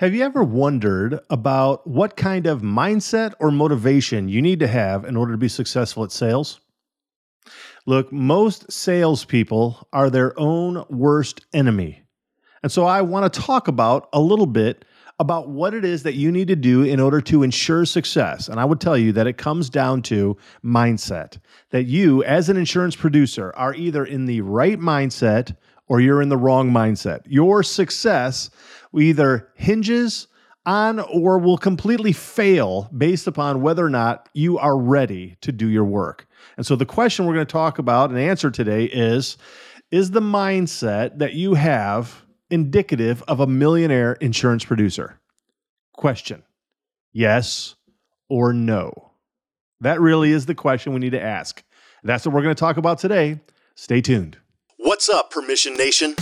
Have you ever wondered about what kind of mindset or motivation you need to have in order to be successful at sales? Look, most salespeople are their own worst enemy. And so I want to talk about a little bit about what it is that you need to do in order to ensure success. And I would tell you that it comes down to mindset, that you as an insurance producer are either in the right mindset or you're in the wrong mindset. Your success either hinges on or will completely fail based upon whether or not you are ready to do your work. And so the question we're going to talk about and answer today is the mindset that you have indicative of a millionaire insurance producer? Question: yes or no? That really is the question we need to ask. That's what we're going to talk about today. Stay tuned. What's up, Permission Nation?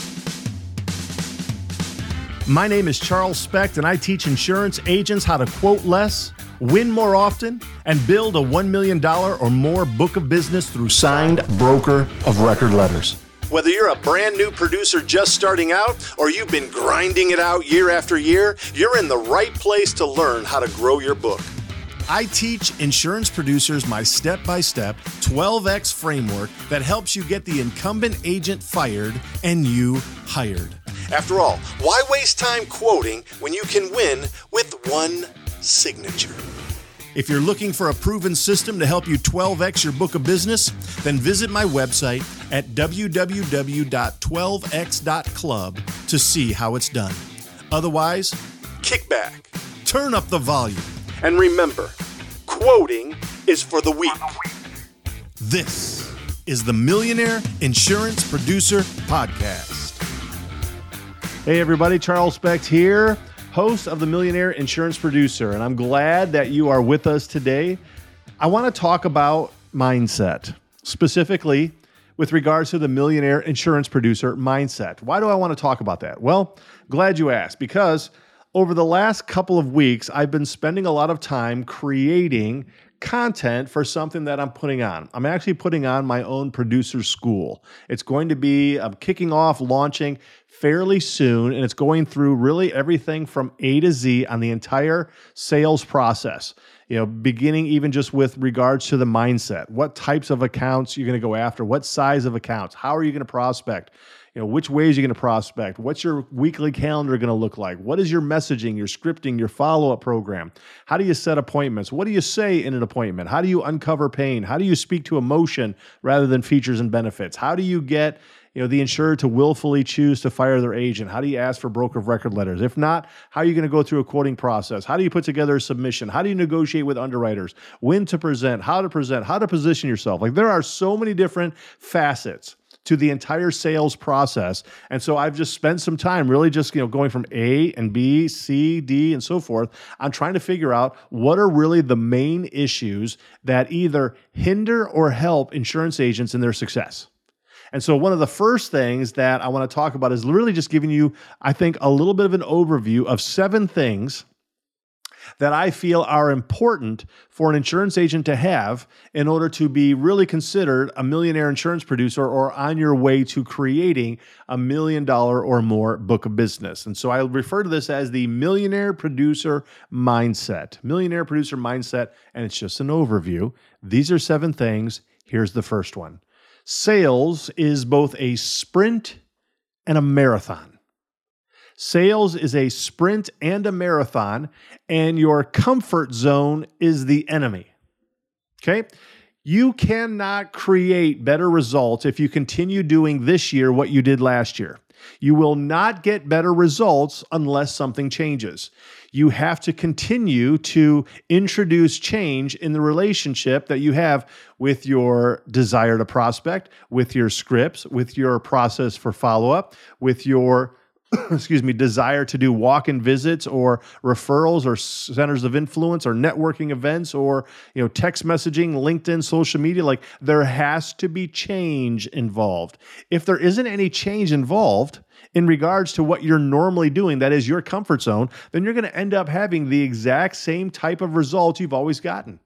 My name is Charles Specht, and I teach insurance agents how to quote less, win more often, and build a $1 million or more book of business through signed broker of record letters. Whether you're a brand new producer just starting out or you've been grinding it out year after year, you're in the right place to learn how to grow your book. I teach insurance producers my step-by-step 12X framework that helps you get the incumbent agent fired and you hired. After all, why waste time quoting when you can win with one signature? If you're looking for a proven system to help you 12X your book of business, then visit my website at www.12x.club to see how it's done. Otherwise, kick back, turn up the volume, and remember, quoting is for the weak. This is the Millionaire Insurance Producer Podcast. Hey everybody, Charles Specht here, host of the Millionaire Insurance Producer, and I'm glad that you are with us today. I want to talk about mindset, specifically with regards to the Millionaire Insurance Producer mindset. Why do I want to talk about that? Well, glad you asked, because over the last couple of weeks, I've been spending a lot of time creating content for something that I'm putting on. I'm actually putting on my own producer school. It's going to be kicking off, launching fairly soon, and it's going through really everything from A to Z on the entire sales process. Beginning even just with regards to the mindset, what types of accounts you're going to go after, what size of accounts, how are you going to prospect, which ways you're going to prospect, what's your weekly calendar going to look like, what is your messaging, your scripting, your follow-up program, how do you set appointments, what do you say in an appointment, how do you uncover pain, how do you speak to emotion rather than features and benefits, how do you get the insurer to willfully choose to fire their agent? How do you ask for broker of record letters? If not, how are you going to go through a quoting process? How do you put together a submission? How do you negotiate with underwriters? When to present, how to position yourself. Like, there are so many different facets to the entire sales process. And so I've just spent some time really just, going from A and B, C, D, and so forth on trying to figure out what are really the main issues that either hinder or help insurance agents in their success. And so one of the first things that I want to talk about is really just giving you, I think, a little bit of an overview of 7 things that I feel are important for an insurance agent to have in order to be really considered a millionaire insurance producer or on your way to creating a $1 million or more book of business. And so I refer to this as the millionaire producer mindset. Millionaire producer mindset, and it's just an overview. These are 7 things. Here's the first one. Sales is both a sprint and a marathon. Sales is a sprint and a marathon, and your comfort zone is the enemy. Okay? You cannot create better results if you continue doing this year what you did last year. You will not get better results unless something changes. You have to continue to introduce change in the relationship that you have with your desire to prospect, with your scripts, with your process for follow-up, with your desire to do walk-in visits or referrals or centers of influence or networking events or, text messaging, LinkedIn, social media. Like, there has to be change involved. If there isn't any change involved in regards to what you're normally doing, that is your comfort zone, then you're going to end up having the exact same type of results you've always gotten.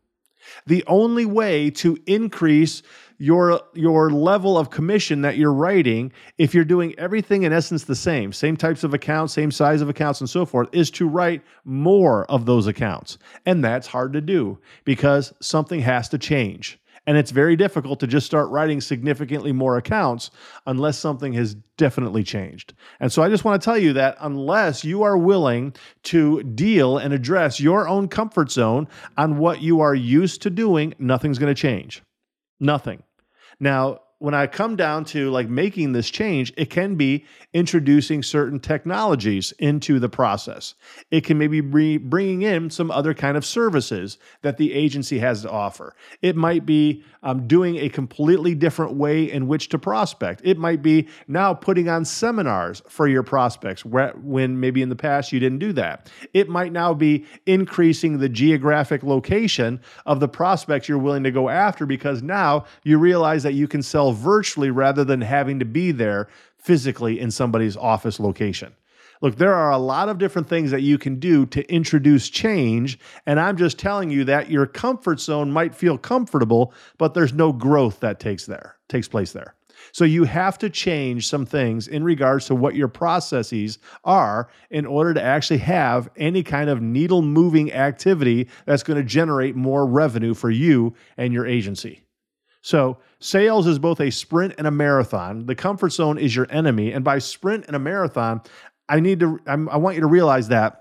The only way to increase your level of commission that you're writing, if you're doing everything in essence the same types of accounts, same size of accounts and so forth, is to write more of those accounts. And that's hard to do because something has to change. And it's very difficult to just start writing significantly more accounts unless something has definitely changed. And so I just want to tell you that unless you are willing to deal and address your own comfort zone on what you are used to doing, nothing's going to change. Nothing. Now, when I come down to like making this change, it can be introducing certain technologies into the process. It can maybe be bringing in some other kind of services that the agency has to offer. It might be doing a completely different way in which to prospect. It might be now putting on seminars for your prospects when maybe in the past you didn't do that. It might now be increasing the geographic location of the prospects you're willing to go after because now you realize that you can sell virtually rather than having to be there physically in somebody's office location. Look, there are a lot of different things that you can do to introduce change, and I'm just telling you that your comfort zone might feel comfortable, but there's no growth that takes place there. So you have to change some things in regards to what your processes are in order to actually have any kind of needle-moving activity that's going to generate more revenue for you and your agency. So sales is both a sprint and a marathon. The comfort zone is your enemy. And by sprint and a marathon, I want you to realize that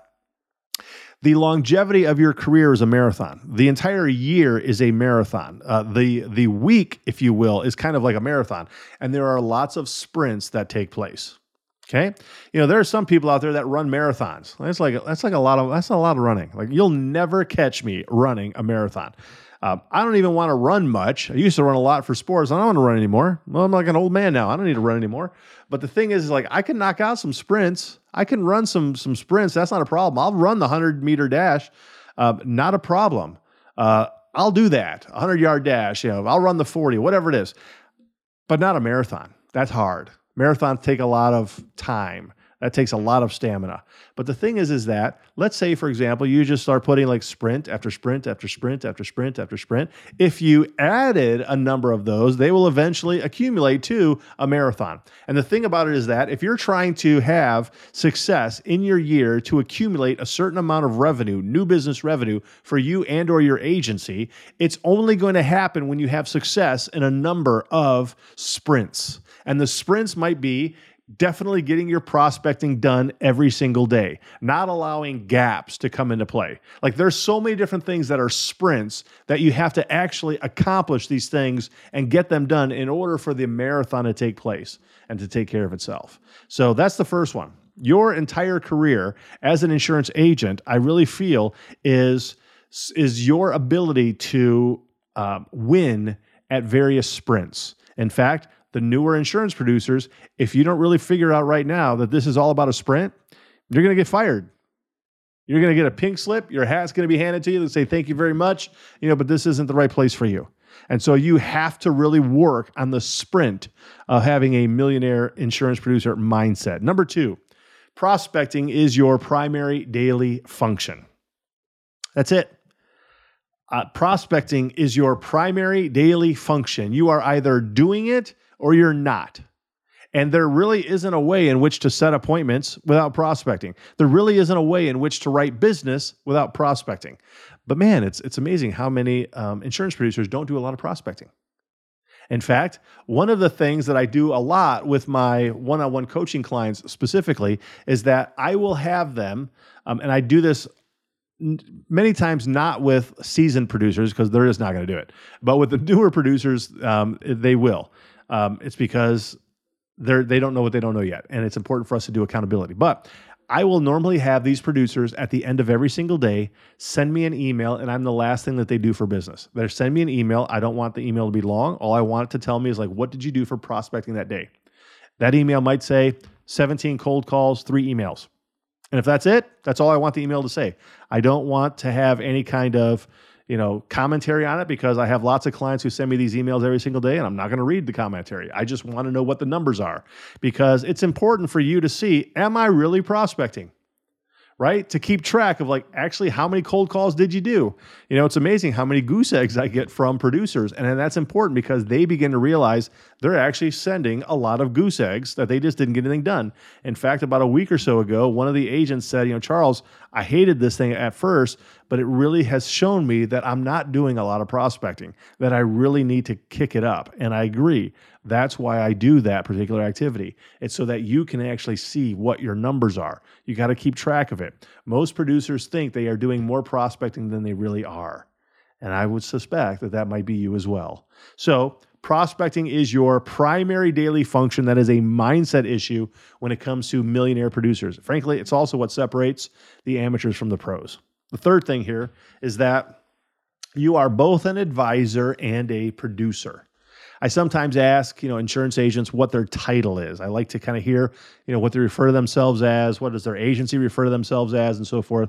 the longevity of your career is a marathon. The entire year is a marathon. The week, if you will, is kind of like a marathon. And there are lots of sprints that take place. Okay? You know, there are some people out there that run marathons. That's a lot of running. Like you'll never catch me running a marathon. I don't even want to run much. I used to run a lot for sports. I don't want to run anymore. Well, I'm like an old man now. I don't need to run anymore. But the thing is like I can knock out some sprints. I can run some sprints. That's not a problem. I'll run the 100-meter dash. Not a problem. I'll do that. 100-yard dash. You know, I'll run the 40, whatever it is. But not a marathon. That's hard. Marathons take a lot of time. That takes a lot of stamina. But the thing is that, let's say, for example, you just start putting like sprint after sprint after sprint after sprint after sprint. If you added a number of those, they will eventually accumulate to a marathon. And the thing about it is that if you're trying to have success in your year to accumulate a certain amount of revenue, new business revenue for you and or your agency, it's only going to happen when you have success in a number of sprints. And the sprints might be definitely getting your prospecting done every single day, not allowing gaps to come into play. Like there's so many different things that are sprints that you have to actually accomplish these things and get them done in order for the marathon to take place and to take care of itself. So that's the first one. Your entire career as an insurance agent, I really feel is your ability to win at various sprints. In fact, the newer insurance producers, if you don't really figure out right now that this is all about a sprint, you're going to get fired. You're going to get a pink slip. Your hat's going to be handed to you and say, thank you very much, but this isn't the right place for you. And so you have to really work on the sprint of having a millionaire insurance producer mindset. Number 2, prospecting is your primary daily function. That's it. Prospecting is your primary daily function. You are either doing it or you're not. And there really isn't a way in which to set appointments without prospecting. There really isn't a way in which to write business without prospecting. But man, it's amazing how many insurance producers don't do a lot of prospecting. In fact, one of the things that I do a lot with my one-on-one coaching clients specifically is that I will have them, and I do this many times not with seasoned producers because they're just not going to do it, but with the newer producers, they will. It's because they don't know what they don't know yet, and it's important for us to do accountability. But I will normally have these producers at the end of every single day send me an email, and I'm the last thing that they do for business. They send me an email. I don't want the email to be long. All I want it to tell me is like, what did you do for prospecting that day? That email might say 17 cold calls, 3 emails. And if that's it, that's all I want the email to say. I don't want to have any kind of, commentary on it because I have lots of clients who send me these emails every single day and I'm not going to read the commentary. I just want to know what the numbers are because it's important for you to see, am I really prospecting? right? To keep track of like, actually, how many cold calls did you do? You know, it's amazing how many goose eggs I get from producers. And then that's important because they begin to realize they're actually sending a lot of goose eggs that they just didn't get anything done. In fact, about a week or so ago, one of the agents said, you know, Charles, I hated this thing at first, but it really has shown me that I'm not doing a lot of prospecting, that I really need to kick it up. And I agree. That's why I do that particular activity. It's so that you can actually see what your numbers are. You got to keep track of it. Most producers think they are doing more prospecting than they really are. And I would suspect that that might be you as well. So prospecting is your primary daily function. That is a mindset issue when it comes to millionaire producers. Frankly, it's also what separates the amateurs from the pros. The third thing here is that you are both an advisor and a producer. I sometimes ask, insurance agents what their title is. I like to kind of hear, what they refer to themselves as, what does their agency refer to themselves as, and so forth.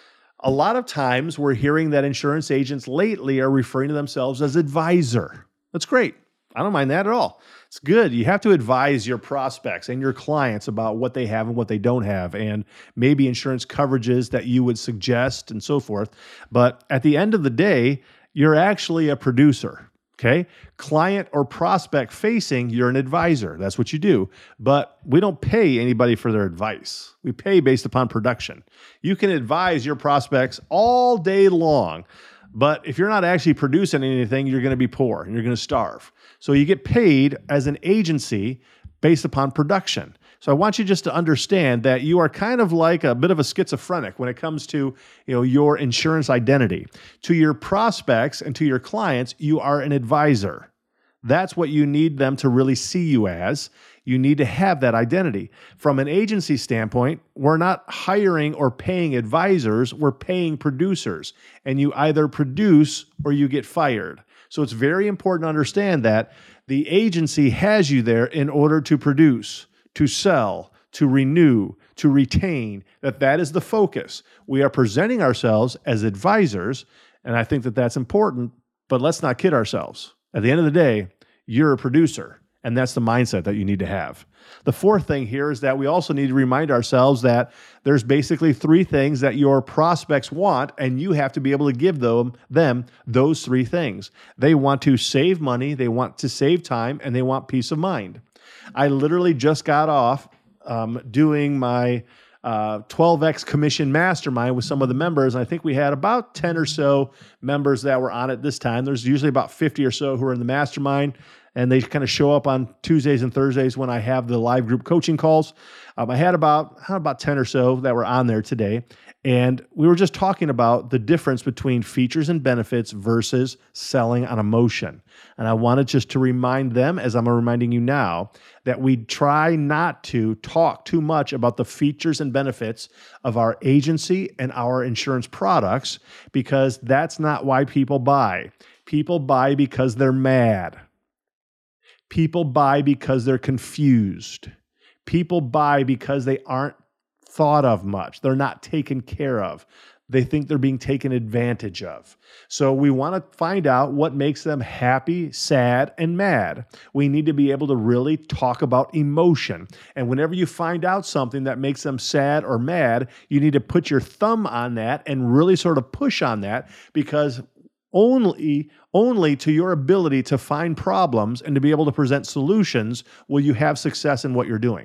A lot of times we're hearing that insurance agents lately are referring to themselves as advisor. That's great. I don't mind that at all. It's good. You have to advise your prospects and your clients about what they have and what they don't have, and maybe insurance coverages that you would suggest and so forth. But at the end of the day, you're actually a producer. Okay. Client or prospect facing, you're an advisor. That's what you do. But we don't pay anybody for their advice. We pay based upon production. You can advise your prospects all day long, but if you're not actually producing anything, you're going to be poor and you're going to starve. So you get paid as an agency based upon production. So I want you just to understand that you are kind of like a bit of a schizophrenic when it comes to, your insurance identity. To your prospects and to your clients, you are an advisor. That's what you need them to really see you as. You need to have that identity. From an agency standpoint, we're not hiring or paying advisors, we're paying producers. And you either produce or you get fired. So it's very important to understand that the agency has you there in order to produce, to sell, to renew, to retain, that is the focus. We are presenting ourselves as advisors, and I think that that's important, but let's not kid ourselves. At the end of the day, you're a producer, and that's the mindset that you need to have. The fourth thing here is that we also need to remind ourselves that there's basically three things that your prospects want, and you have to be able to give them those three things. They want to save money, they want to save time, and they want peace of mind. I literally just got off doing my 12X Commission Mastermind with some of the members. And I think we had about 10 or so members that were on it this time. There's usually about 50 or so who are in the mastermind, and they kind of show up on Tuesdays and Thursdays when I have the live group coaching calls. I had about 10 or so that were on there today. And we were just talking about the difference between features and benefits versus selling on emotion. And I wanted just to remind them, as I'm reminding you now, that we try not to talk too much about the features and benefits of our agency and our insurance products, because that's not why people buy. People buy because they're mad. People buy because they're confused. People buy because they aren't thought of much. They're not taken care of. They think they're being taken advantage of. So we want to find out what makes them happy, sad, and mad. We need to be able to really talk about emotion. And whenever you find out something that makes them sad or mad, you need to put your thumb on that and really sort of push on that, because only to your ability to find problems and to be able to present solutions will you have success in what you're doing.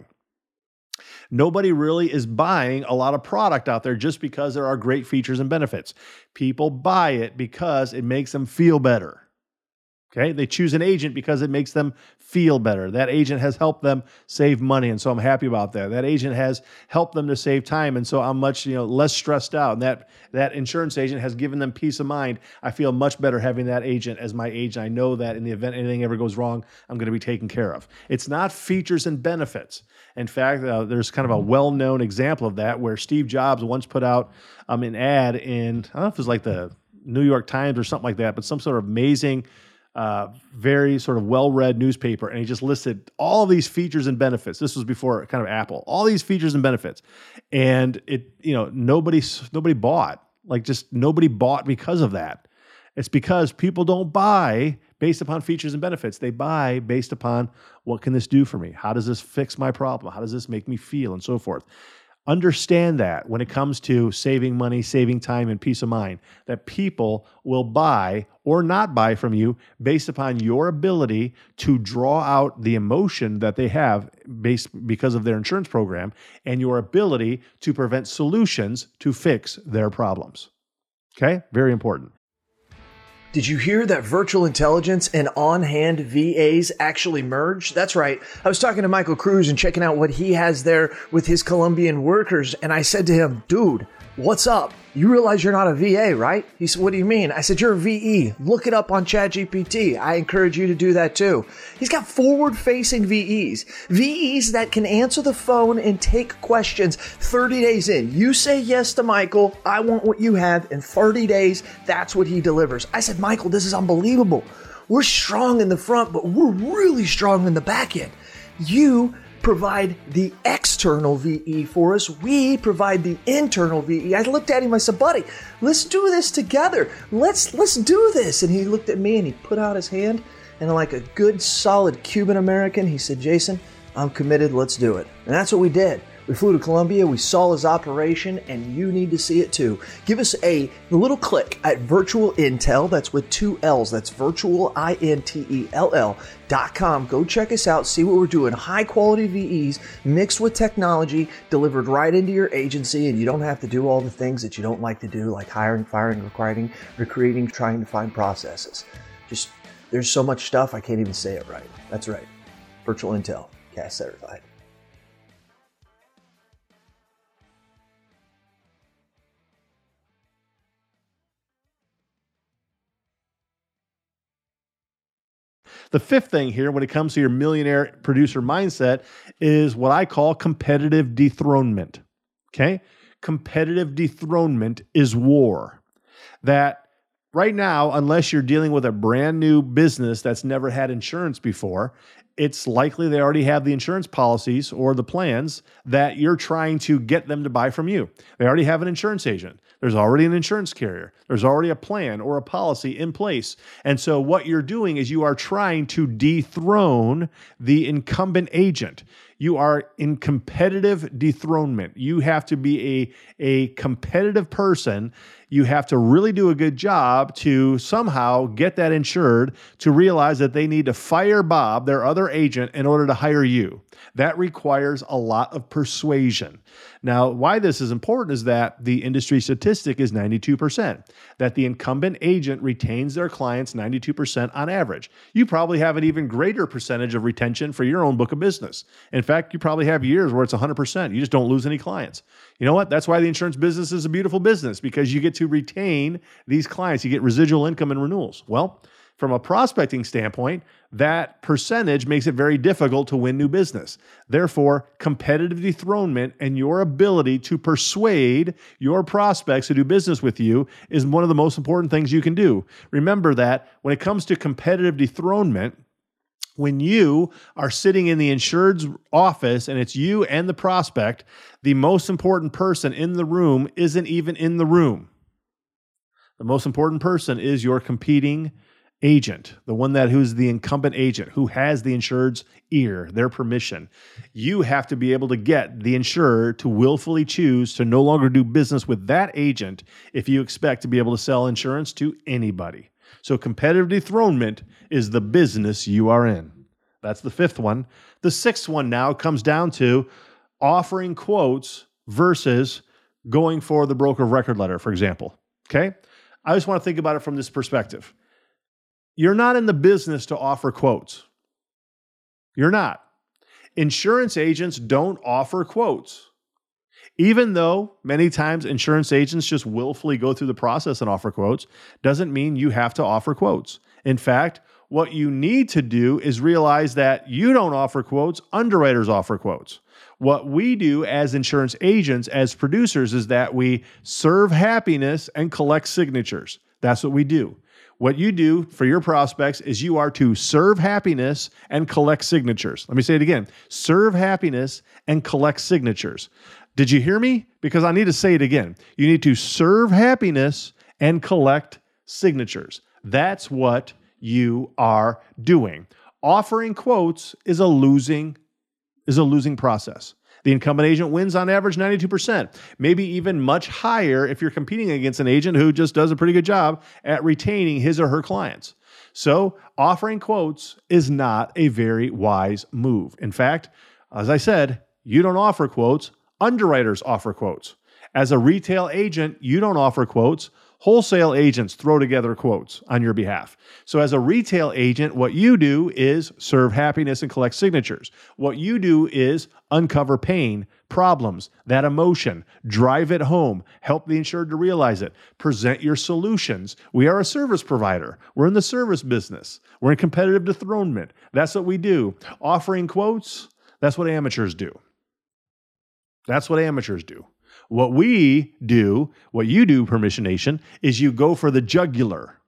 Nobody really is buying a lot of product out there just because there are great features and benefits. People buy it because it makes them feel better. Okay? They choose an agent because it makes them feel better. That agent has helped them save money, and so I'm happy about that. That agent has helped them to save time, and so I'm much less stressed out. And that insurance agent has given them peace of mind. I feel much better having that agent as my agent. I know that in the event anything ever goes wrong, I'm going to be taken care of. It's not features and benefits. In fact, there's kind of a well-known example of that where Steve Jobs once put out an ad in, I don't know if it was like the New York Times or something like that, but some sort of amazing, very sort of well-read newspaper, and he just listed all of these features and benefits. This was before kind of Apple. All these features and benefits, and nobody bought. Nobody bought because of that. It's because people don't buy based upon features and benefits. They buy based upon, what can this do for me? How does this fix my problem? How does this make me feel? And so forth. Understand that when it comes to saving money, saving time, and peace of mind, that people will buy or not buy from you based upon your ability to draw out the emotion that they have because of their insurance program and your ability to prevent solutions to fix their problems. Okay? Very important. Did you hear that virtual intelligence and on-hand VAs actually merged? That's right. I was talking to Michael Cruz and checking out what he has there with his Colombian workers. And I said to him, dude, what's up? You realize you're not a VA, right? He said, what do you mean? I said, you're a VE. Look it up on ChatGPT. I encourage you to do that too. He's got forward-facing VEs. VEs that can answer the phone and take questions 30 days in. You say yes to Michael, I want what you have. In 30 days, that's what he delivers. I said, Michael, this is unbelievable. We're strong in the front, but we're really strong in the back end. You provide the external VE for us. We provide the internal VE. I looked at him, I said, buddy, let's do this together. Let's do this. And he looked at me and he put out his hand, and like a good solid Cuban American, he said, Jason, I'm committed. Let's do it. And that's what we did. We flew to Colombia, we saw his operation, and you need to see it too. Give us a little click at Virtual Intel, that's with 2 L's, that's virtualintell.com. Go check us out, see what we're doing. High quality VEs mixed with technology, delivered right into your agency, and you don't have to do all the things that you don't like to do, like hiring, firing, recruiting, trying to find processes. Just, there's so much stuff, I can't even say it right. That's right. Virtual Intel, CAS certified. The fifth thing here when it comes to your millionaire producer mindset is what I call competitive dethronement. Okay? Competitive dethronement is war. That right now, unless you're dealing with a brand new business that's never had insurance before, it's likely they already have the insurance policies or the plans that you're trying to get them to buy from you. They already have an insurance agent. There's already an insurance carrier. There's already a plan or a policy in place. And so what you're doing is you are trying to dethrone the incumbent agent. You are in competitive dethronement. You have to be a competitive person. You have to really do a good job to somehow get that insured to realize that they need to fire Bob, their other agent, in order to hire you. That requires a lot of persuasion. Now, why this is important is that the industry statistic is 92%, that the incumbent agent retains their clients 92% on average. You probably have an even greater percentage of retention for your own book of business. In fact, you probably have years where it's 100%. You just don't lose any clients. You know what? That's why the insurance business is a beautiful business, because you get to retain these clients. You get residual income and renewals. Well, from a prospecting standpoint, that percentage makes it very difficult to win new business. Therefore, competitive dethronement and your ability to persuade your prospects to do business with you is one of the most important things you can do. Remember that when it comes to competitive dethronement, when you are sitting in the insured's office and it's you and the prospect, the most important person in the room isn't even in the room. The most important person is your competing agent, the one who's the incumbent agent, who has the insured's ear, their permission. You have to be able to get the insurer to willfully choose to no longer do business with that agent if you expect to be able to sell insurance to anybody. So competitive dethronement is the business you are in. That's the fifth one. The sixth one now comes down to offering quotes versus going for the broker of record letter, for example. Okay? I just want to think about it from this perspective. You're not in the business to offer quotes. You're not. Insurance agents don't offer quotes. Even though many times insurance agents just willfully go through the process and offer quotes, doesn't mean you have to offer quotes. In fact, what you need to do is realize that you don't offer quotes, underwriters offer quotes. What we do as insurance agents, as producers, is that we serve happiness and collect signatures. That's what we do. What you do for your prospects is you are to serve happiness and collect signatures. Let me say it again. Serve happiness and collect signatures. Did you hear me? Because I need to say it again. You need to serve happiness and collect signatures. That's what you are doing. Offering quotes is a losing process. The incumbent agent wins on average 92%, maybe even much higher if you're competing against an agent who just does a pretty good job at retaining his or her clients. So offering quotes is not a very wise move. In fact, as I said, you don't offer quotes, underwriters offer quotes. As a retail agent, you don't offer quotes. Wholesale agents throw together quotes on your behalf. So as a retail agent, what you do is serve happiness and collect signatures. What you do is uncover pain, problems, that emotion, drive it home, help the insured to realize it, present your solutions. We are a service provider. We're in the service business. We're in competitive dethronement. That's what we do. Offering quotes, that's what amateurs do. That's what amateurs do. What we do, what you do, Permission Nation, is you go for the jugular.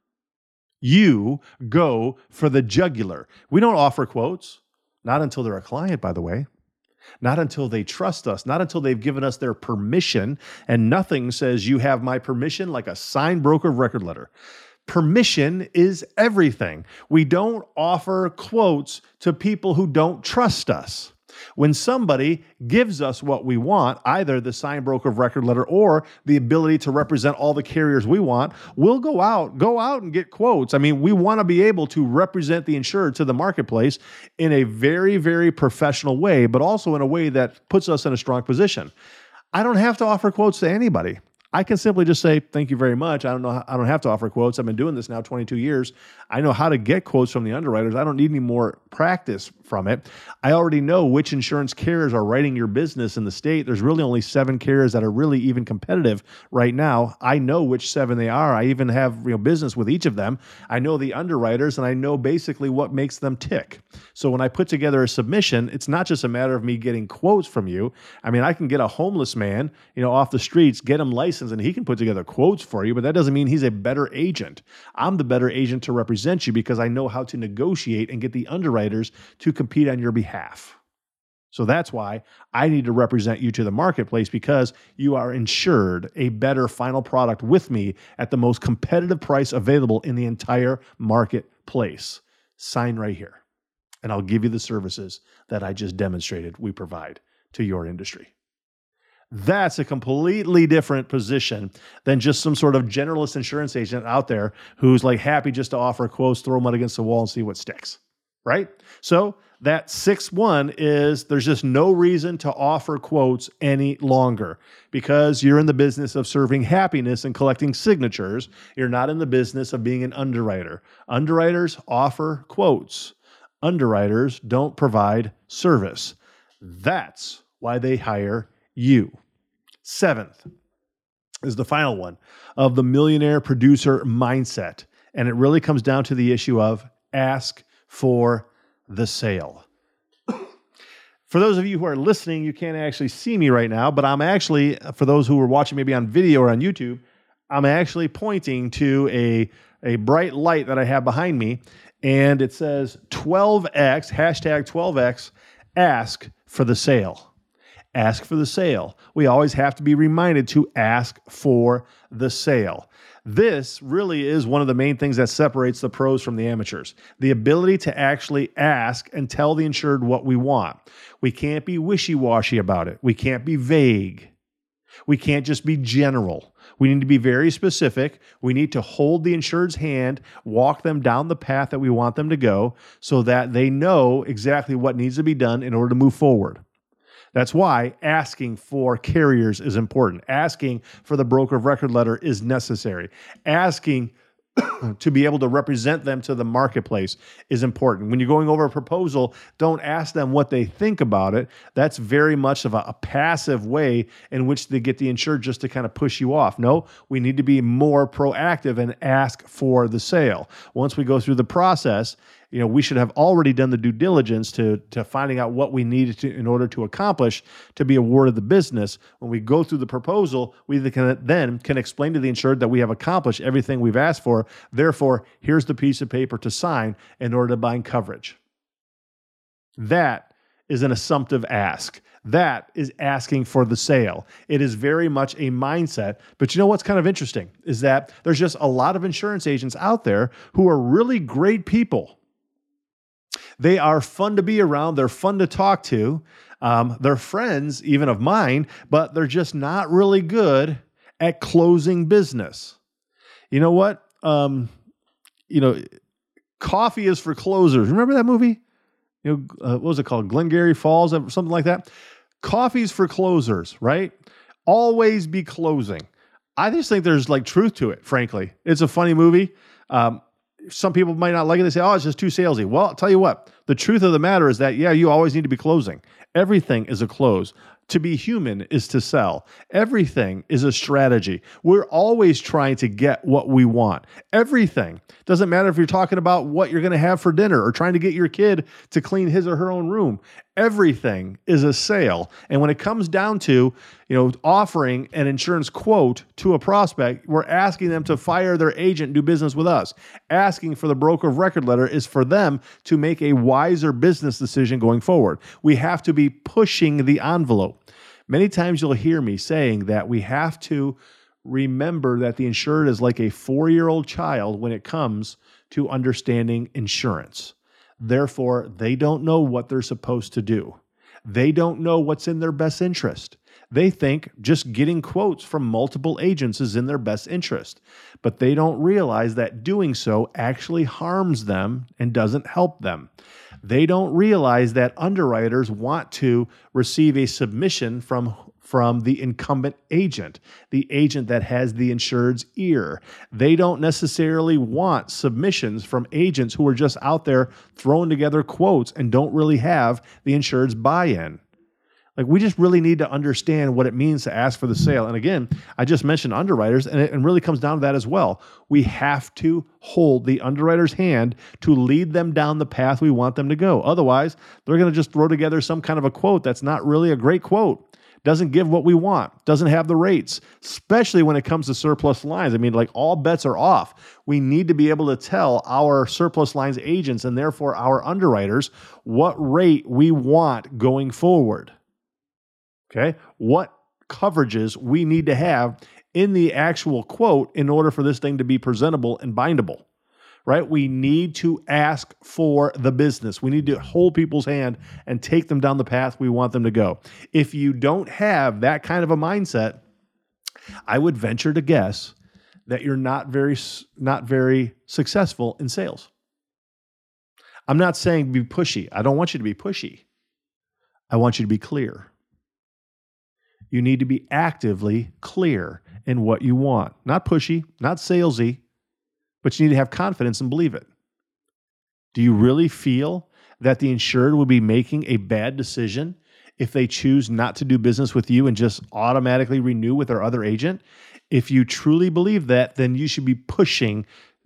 You go for the jugular. We don't offer quotes, not until they're a client, by the way. Not until they trust us, not until they've given us their permission, and nothing says you have my permission like a signed broker of record letter. Permission is everything. We don't offer quotes to people who don't trust us. When somebody gives us what we want, either the signed broker of record letter or the ability to represent all the carriers we want, we'll go out and get quotes. I mean, we want to be able to represent the insured to the marketplace in a very, very professional way, but also in a way that puts us in a strong position. I don't have to offer quotes to anybody. I can simply just say, thank you very much. I don't have to offer quotes. I've been doing this now 22 years. I know how to get quotes from the underwriters. I don't need any more practice from it. I already know which insurance carriers are writing your business in the state. There's really only 7 carriers that are really even competitive right now. I know which 7 they are. I even have business with each of them. I know the underwriters, and I know basically what makes them tick. So when I put together a submission, it's not just a matter of me getting quotes from you. I mean, I can get a homeless man, off the streets, get him licensed, and he can put together quotes for you, but that doesn't mean he's a better agent. I'm the better agent to represent you because I know how to negotiate and get the underwriters to compete on your behalf. So that's why I need to represent you to the marketplace, because you are insured a better final product with me at the most competitive price available in the entire marketplace. Sign right here, and I'll give you the services that I just demonstrated we provide to your industry. That's a completely different position than just some sort of generalist insurance agent out there who's like happy just to offer quotes, throw them out against the wall and see what sticks, right? So that 6-1 is there's just no reason to offer quotes any longer because you're in the business of serving happiness and collecting signatures. You're not in the business of being an underwriter. Underwriters offer quotes. Underwriters don't provide service. That's why they hire you. 7th is the final one of the millionaire producer mindset. And it really comes down to the issue of ask for the sale. For those of you who are listening, you can't actually see me right now, but I'm actually, for those who are watching maybe on video or on YouTube, I'm actually pointing to a bright light that I have behind me, and it says 12X, hashtag 12X, ask for the sale. Ask for the sale. We always have to be reminded to ask for the sale. This really is one of the main things that separates the pros from the amateurs. The ability to actually ask and tell the insured what we want. We can't be wishy-washy about it. We can't be vague. We can't just be general. We need to be very specific. We need to hold the insured's hand, walk them down the path that we want them to go so that they know exactly what needs to be done in order to move forward. That's why asking for carriers is important. Asking for the broker of record letter is necessary. Asking to be able to represent them to the marketplace is important. When you're going over a proposal, don't ask them what they think about it. That's very much of a passive way in which they get the insured just to kind of push you off. No, we need to be more proactive and ask for the sale. Once we go through the process, we should have already done the due diligence to finding out what we needed to in order to accomplish to be awarded the business. When we go through the proposal, we then can explain to the insured that we have accomplished everything we've asked for. Therefore, here's the piece of paper to sign in order to bind coverage. That is an assumptive ask. That is asking for the sale. It is very much a mindset. But what's kind of interesting is that there's just a lot of insurance agents out there who are really great people. They are fun to be around. They're fun to talk to. They're friends, even of mine, but they're just not really good at closing business. You know what? Coffee is for closers. Remember that movie? What was it called? Glengarry Falls, something like that. Coffee's for closers, right? Always be closing. I just think there's like truth to it, frankly. It's a funny movie. Some people might not like it. They say, oh, it's just too salesy. Well, I'll tell you what. The truth of the matter is that, you always need to be closing. Everything is a close. To be human is to sell. Everything is a strategy. We're always trying to get what we want. Everything. Doesn't matter if you're talking about what you're going to have for dinner or trying to get your kid to clean his or her own room. Everything is a sale. And when it comes down to, offering an insurance quote to a prospect, we're asking them to fire their agent and do business with us. Asking for the broker of record letter is for them to make a wiser business decision going forward. We have to be pushing the envelope. Many times you'll hear me saying that we have to remember that the insured is like a 4-year-old child when it comes to understanding insurance. Therefore, they don't know what they're supposed to do. They don't know what's in their best interest. They think just getting quotes from multiple agents is in their best interest, but they don't realize that doing so actually harms them and doesn't help them. They don't realize that underwriters want to receive a submission from the incumbent agent, the agent that has the insured's ear. They don't necessarily want submissions from agents who are just out there throwing together quotes and don't really have the insured's buy-in. Like, we just really need to understand what it means to ask for the sale. And again, I just mentioned underwriters, and it really comes down to that as well. We have to hold the underwriter's hand to lead them down the path we want them to go. Otherwise, they're going to just throw together some kind of a quote that's not really a great quote. Doesn't give what we want, doesn't have the rates, especially when it comes to surplus lines. I mean, like, all bets are off. We need to be able to tell our surplus lines agents and therefore our underwriters what rate we want going forward. Okay, what coverages we need to have in the actual quote in order for this thing to be presentable and bindable, right? We need to ask for the business. We need to hold people's hand and take them down the path we want them to go. If you don't have that kind of a mindset, I would venture to guess that you're not very successful in sales. I'm not saying be pushy. I don't want you to be pushy. I want you to be clear. You need to be actively clear in what you want. Not pushy, not salesy, but you need to have confidence and believe it. Do you really feel that the insured will be making a bad decision if they choose not to do business with you and just automatically renew with their other agent? If you truly believe that, then you should be pushing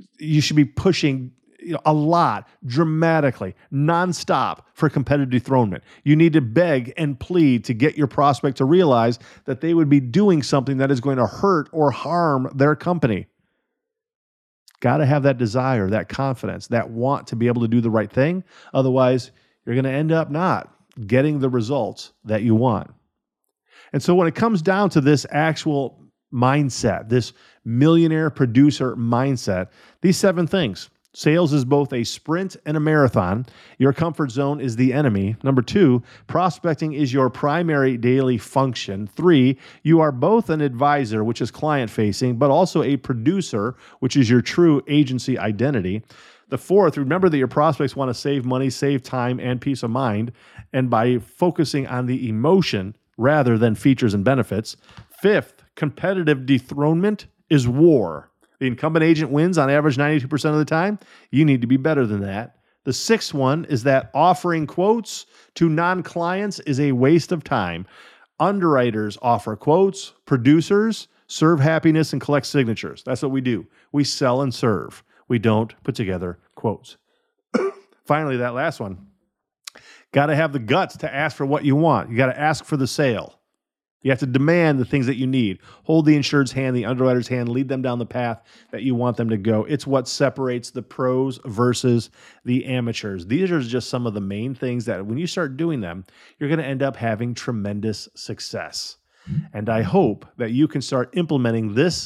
a lot, dramatically, nonstop for competitive dethronement. You need to beg and plead to get your prospect to realize that they would be doing something that is going to hurt or harm their company. Got to have that desire, that confidence, that want to be able to do the right thing. Otherwise, you're going to end up not getting the results that you want. And so when it comes down to this actual mindset, this millionaire producer mindset, these 7 things. Sales is both a sprint and a marathon. Your comfort zone is the enemy. Number 2, prospecting is your primary daily function. 3, you are both an advisor, which is client-facing, but also a producer, which is your true agency identity. The 4th, remember that your prospects want to save money, save time, and peace of mind, and by focusing on the emotion rather than features and benefits. 5th, competitive dethronement is war. The incumbent agent wins on average 92% of the time. You need to be better than that. The 6th one is that offering quotes to non-clients is a waste of time. Underwriters offer quotes. Producers serve happiness and collect signatures. That's what we do. We sell and serve. We don't put together quotes. Finally, that last one. Got to have the guts to ask for what you want. You got to ask for the sale. You have to demand the things that you need. Hold the insured's hand, the underwriter's hand, lead them down the path that you want them to go. It's what separates the pros versus the amateurs. These are just some of the main things that when you start doing them, you're going to end up having tremendous success. And I hope that you can start implementing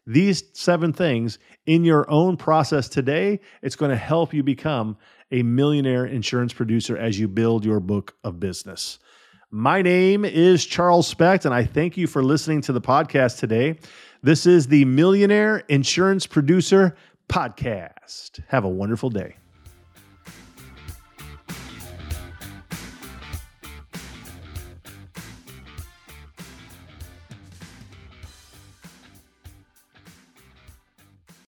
these 7 things in your own process today, it's going to help you become a millionaire insurance producer as you build your book of business. My name is Charles Specht, and I thank you for listening to the podcast today. This is the Millionaire Insurance Producer Podcast. Have a wonderful day.